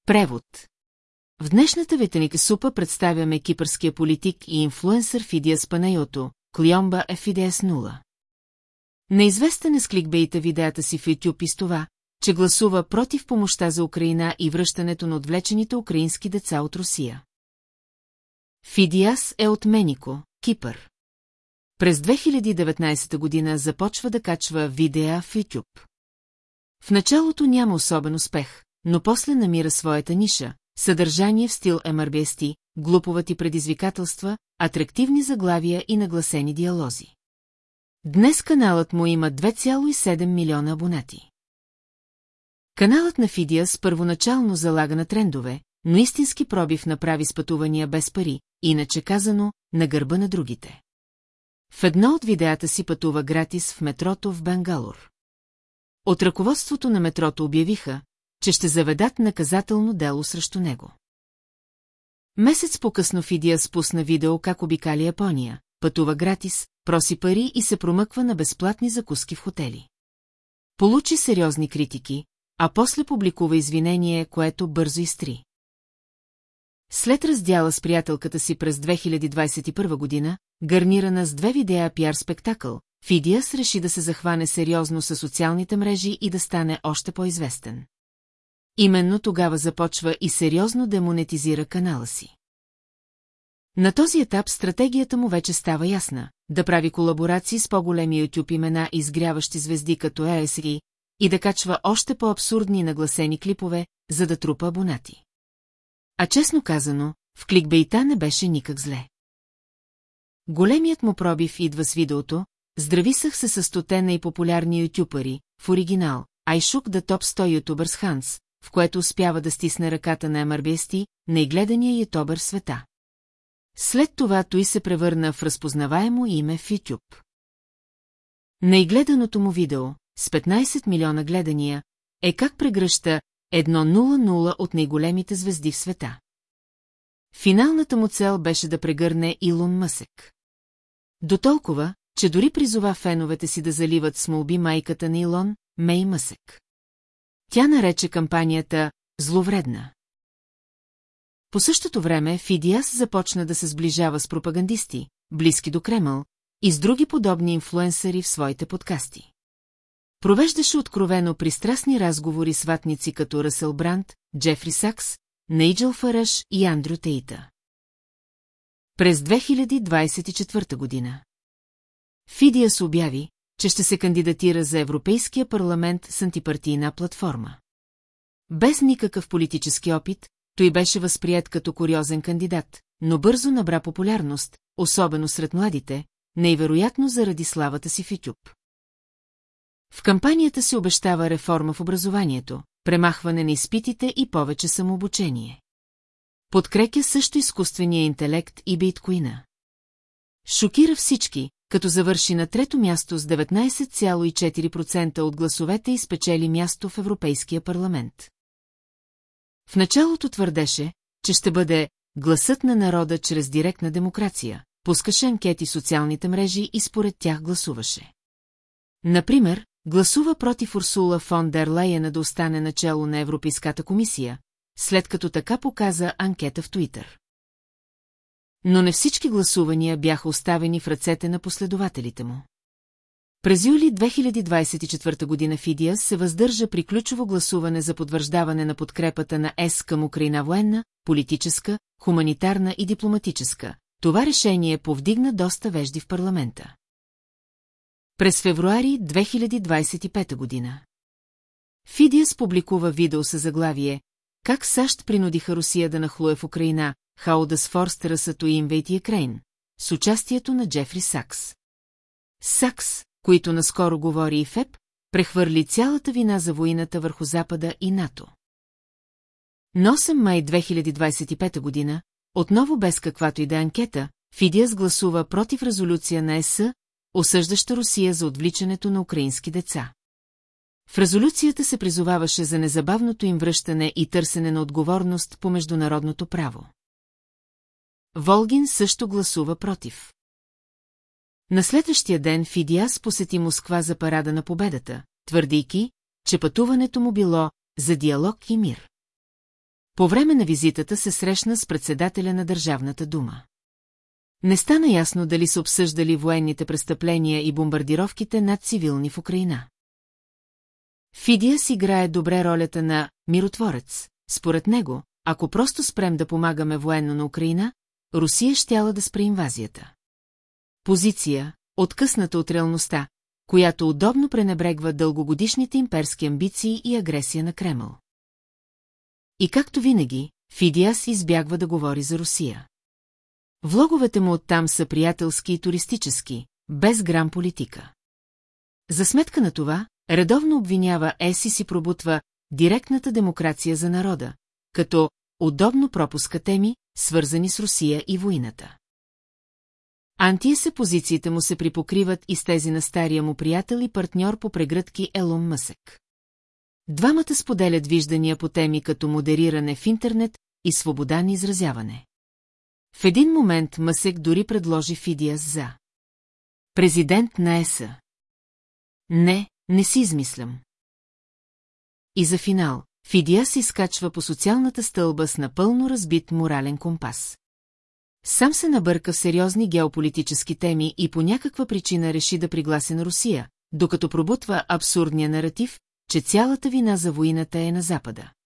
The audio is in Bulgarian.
Превод. В днешната ветеника супа представяме кипърския политик и инфлуенсър Фидиас Панайото, Клиомба е Фидеас 0. Неизвестен е с кликбейта видеята си в YouTube и с това, че гласува против помощта за Украина и връщането на отвлечените украински деца от Русия. Фидиас е от Менико, Кипър. През 2019 година започва да качва видеа в YouTube. В началото няма особен успех, но после намира своята ниша, съдържание в стил MRBST, глуповати предизвикателства, атрактивни заглавия и нагласени диалози. Днес каналът му има 2,7 милиона абонати. Каналът на Фидиас първоначално залага на трендове, но истински пробив направи с пътувания без пари, иначе казано, на гърба на другите. В едно от видеята си пътува гратис в метрото в Бенгалур. От ръководството на метрото обявиха, че ще заведат наказателно дело срещу него. Месец по-късно Фидиас пусна видео как обикаля Япония, пътува гратис, проси пари и се промъква на безплатни закуски в хотели. Получи сериозни критики, а после публикува извинение, което бързо изтри. След раздяла с приятелката си през 2021 година, гарнирана с 2 видеа пиар спектакъл, Фидиас реши да се захване сериозно със социалните мрежи и да стане още по-известен. Именно тогава започва и сериозно да монетизира канала си. На този етап стратегията му вече става ясна – да прави колаборации с по-големи YouTube имена и изгряващи звезди като ESG и да качва още по-абсурдни и нагласени клипове, за да трупа абонати. А честно казано, в кликбейта не беше никак зле. Големият му пробив идва с видеото «Здрависах се със 100 най-популярни ютубъри» в оригинал «I shook the top 100 YouTubers hands», в което успява да стисне ръката на MRBST, най-гледания ютубър в света. След това той се превърна в разпознаваемо име в YouTube. Най-гледаното му видео, с 15 милиона гледания, е как прегръща 100 от най-големите звезди в света. Финалната му цел беше да прегърне Илон Мъсък. Дотолкова, че дори призова феновете си да заливат с молби майката на Илон, Мей Мъсък. Тя нарече кампанията «зловредна». По същото време Фидиас започна да се сближава с пропагандисти, близки до Кремъл, и с други подобни инфлуенсъри в своите подкасти. Провеждаше откровено пристрастни разговори с ватници като Ръсъл Бранд, Джефри Сакс, Найджел Фараш и Андрю Тейта. През 2024 година Фидиас обяви, че ще се кандидатира за Европейския парламент с антипартийна платформа. Без никакъв политически опит, той беше възприет като куриозен кандидат, но бързо набра популярност, особено сред младите, невероятно заради славата си в YouTube. В кампанията се обещава реформа в образованието, премахване на изпитите и повече самообучение. Подкрепя също изкуствения интелект и биткоина. Шокира всички, като завърши на 3-то място с 19,4% от гласовете и спечели място в Европейския парламент. В началото твърдеше, че ще бъде гласът на народа чрез директна демокрация, пускаше анкети в социалните мрежи и според тях гласуваше. Например, гласува против Урсула фон дер Лайена да остане начало на Европейската комисия, след като така показа анкета в Туитър. Но не всички гласувания бяха оставени в ръцете на последователите му. През юли 2024 година Фидиас се въздържа при ключово гласуване за потвърждаване на подкрепата на ЕС към Украина военна, политическа, хуманитарна и дипломатическа. Това решение повдигна доста вежди в парламента. През февруари 2025 година Фидиас публикува видео със заглавие «Как САЩ принудиха Русия да нахлуе в Украина, How does forced Russia to invade Ukraine», с участието на Джефри Сакс. Сакс, които наскоро говори и ФЕП, прехвърли цялата вина за войната върху Запада и НАТО. На 8 май 2025 година, отново без каквато и да анкета, Фидиас гласува против резолюция на ЕС, осъждаща Русия за отвличането на украински деца. В резолюцията се призоваваше за незабавното им връщане и търсене на отговорност по международното право. Волгин също гласува против. На следващия ден Фидиас посети Москва за парада на победата, твърдейки, че пътуването му било за диалог и мир. По време на визитата се срещна с председателя на Държавната дума. Не стана ясно дали са обсъждали военните престъпления и бомбардировките над цивилни в Украйна. Фидиас играе добре ролята на миротворец. Според него, ако просто спрем да помагаме военно на Украйна, Русия щяла да спре инвазията. Позиция, откъсната от реалността, която удобно пренебрегва дългогодишните имперски амбиции и агресия на Кремъл. И както винаги, Фидиас избягва да говори за Русия. Влоговете му оттам са приятелски и туристически, без грам политика. За сметка на това, редовно обвинява ЕС и си пробутва директната демокрация за народа, като удобно пропуска теми, свързани с Русия и войната. Антиесе позициите му се припокриват и с тези на стария му приятел и партньор по прегръдки Елон Мъсък. Двамата споделят виждания по теми като модериране в интернет и свобода на изразяване. В един момент Мъсък дори предложи Фидиас за президент на ЕС. Не си измислям. И за финал, Фидиас се изкачва по социалната стълба с напълно разбит морален компас. Сам се набърка в сериозни геополитически теми и по някаква причина реши да пригласи на Русия, докато пробутва абсурдния наратив, че цялата вина за войната е на Запада.